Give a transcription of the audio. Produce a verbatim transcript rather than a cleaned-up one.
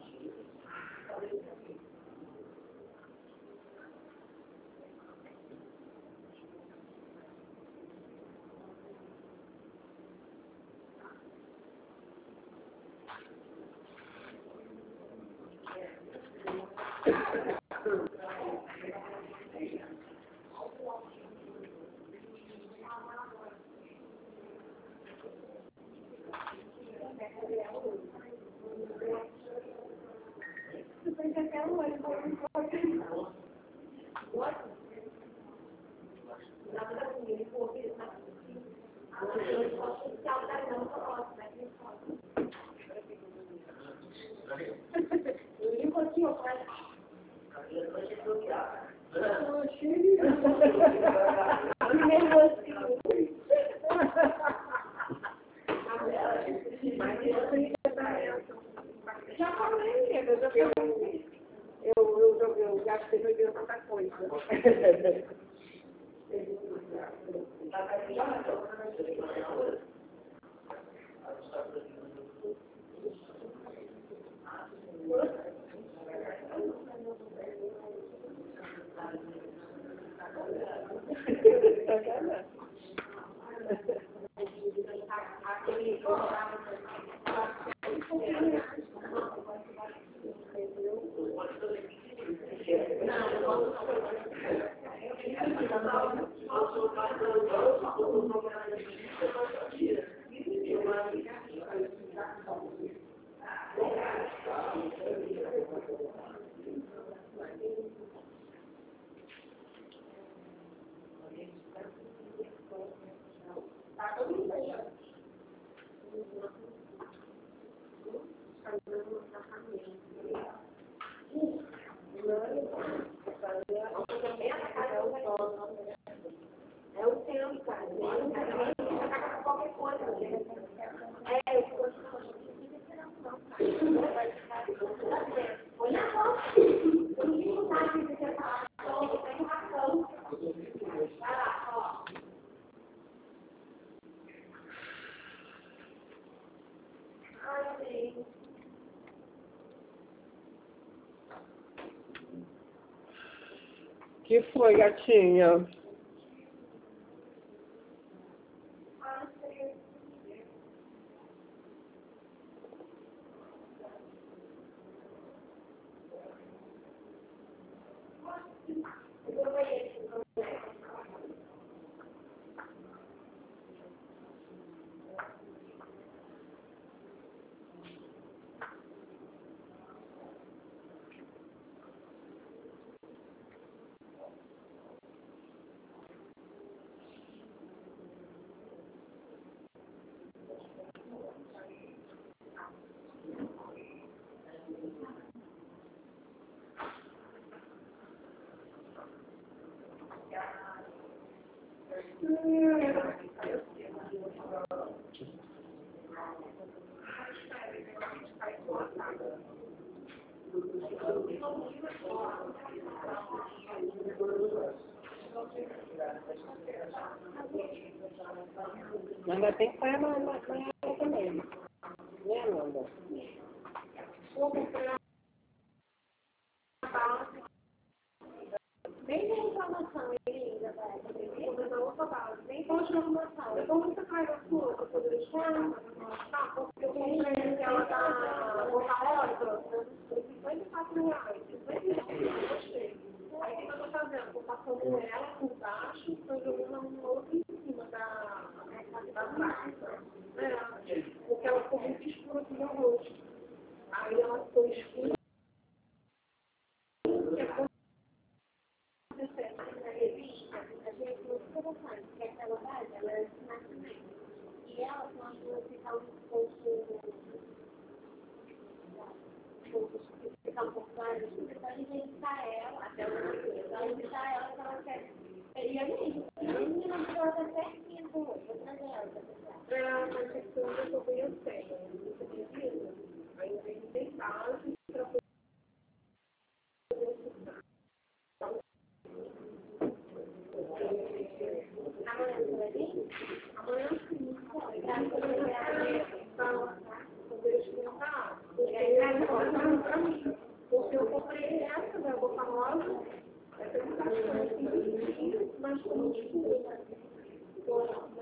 Já falei, eu já falei. Eu, eu, eu, eu gastei meu dinheiro tanta coisa. É o tempo, cara. Qualquer coisa. É, eu olha só. Eu não digo nada que você quer falar. Eu tenho razão. Vai lá, ó. Ai, Deus. Que foi, gatinha? Ainda tem que pôr na água também. Né, Amanda? Nem tem informação ainda, velho. Mas eu vou falar, nem tem informação. Eu tô muito raiva sua, pra poder deixar. Tá, porque eu comprei aquela da Botarosa, por cinquenta e quatro reais. cinquenta e quatro reais, gostei. Aí o que eu tô fazendo? Tô passando ela por baixo, tô jogando um outro em cima da da massa. É, porque ela ficou muito escura aqui no rosto. Aí ela ficou escura. Na revista, a gente não fica bastante, porque aquela base, ela é de nascimento. E ela, quando fica um pouco, fica um pouco mais, você pode visitar ela, até o nascer, pode visitar ela, se ela quer. E a gente, a menina ela tá certinha com o vou trazer ela pra pessoal. É, mas questão eu tô bem, eu tenho, você precisa? Aí eu tenho que ter base pra poder estudar. Amanhã você vai vir? Amanhã sim, pode. Pra poder estudar, poder estudar, mais pra mim. Porque eu comprei essa, né? Boca rosa. Essa é um caixão assim, mas com muito escuro.